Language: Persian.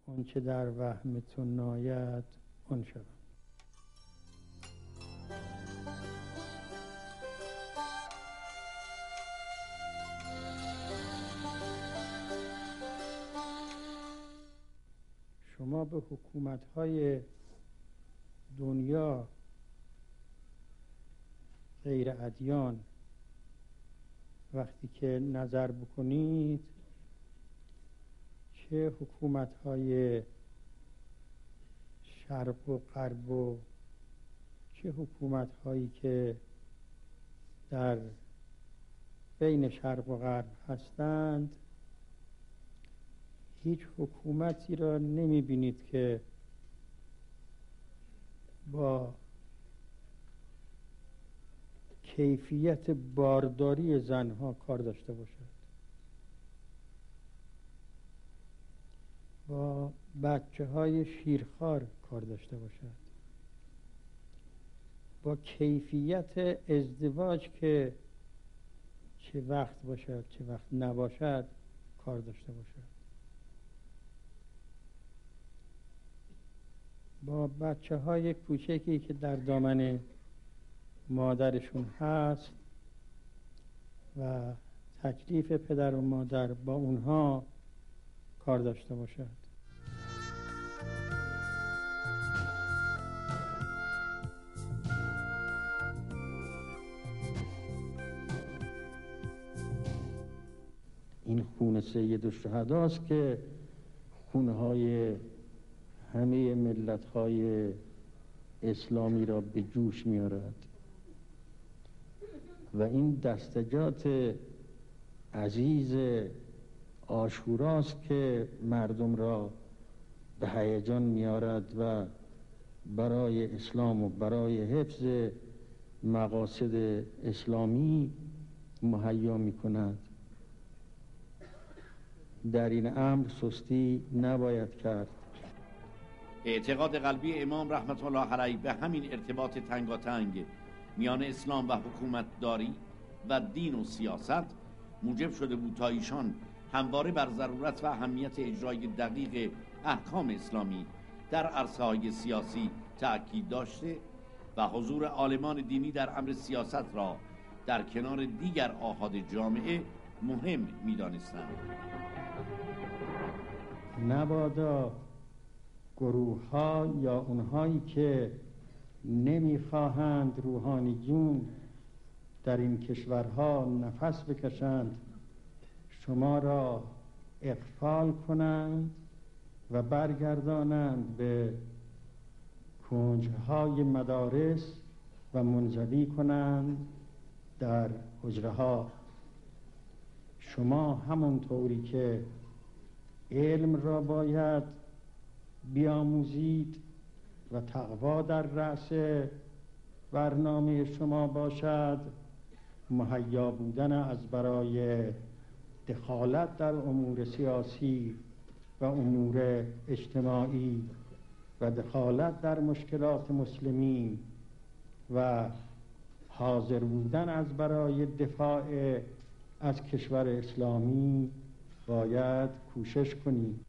اون چه در وهم تو ناید اون شود. شما به حکومت‌های دنیا غیر ادیان وقتی که نظر بکنید، چه حکومت‌های شرق و غرب و چه حکومت‌هایی که در بین شرق و غرب هستند، هیچ حکومتی را نمی‌بینید که با کیفیت بارداری زنها کار داشته باشد، با بچه‌های شیرخوار کار داشته باشد، با کیفیت ازدواج که چه وقت باشد چه وقت نباشد کار داشته باشد، با بچه‌های کوچکی که در دامن مادرشون هست و تکلیف پدر و مادر با اونها کار داشته باشد. این خون سید الشهداست که خونهای همه ملت‌های اسلامی را به جوش می‌آورد و این دستجات عزیز عاشوراست که مردم را به هیجان می‌آورد و برای اسلام و برای حفظ مقاصد اسلامی مهیا می‌کند. در این امر سستی نباید کرد. اعتقاد قلبی امام رحمت الله علیه به همین ارتباط تنگاتنگ میان اسلام و حکومتداری و دین و سیاست موجب شده بود تا ایشان همواره بر ضرورت و اهمیت اجرای دقیق احکام اسلامی در عرصه‌های سیاسی تأکید داشته و حضور عالمان دینی در امر سیاست را در کنار دیگر آحاد جامعه مهم می‌دانستند. نبادا گروه ها یا اونهایی که نمیخواهند روحانیون در این کشورها نفس بکشند شما را اغفال کنند و برگردانند به کنجهای مدارس و منزوی کنند در حجره ها. شما همونطوری که علم را باید بیاموزید و تقوا در رأس برنامه شما باشد، مهیا بودن از برای دخالت در امور سیاسی و امور اجتماعی و دخالت در مشکلات مسلمین و حاضر بودن از برای دفاع از کشور اسلامی باید کوشش کنید.